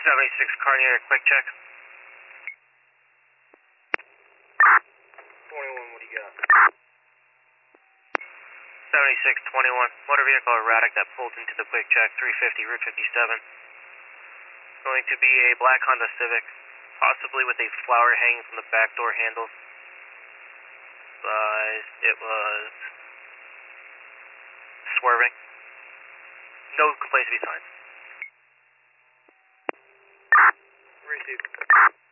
76 car near a quick check. 21, what do you got? 7621, motor vehicle erratic that pulled into the quick check, 350 Route 57. Going to be a black Honda Civic, possibly with a flower hanging from the back door handle. It was swerving. No complaints to be signed. Received.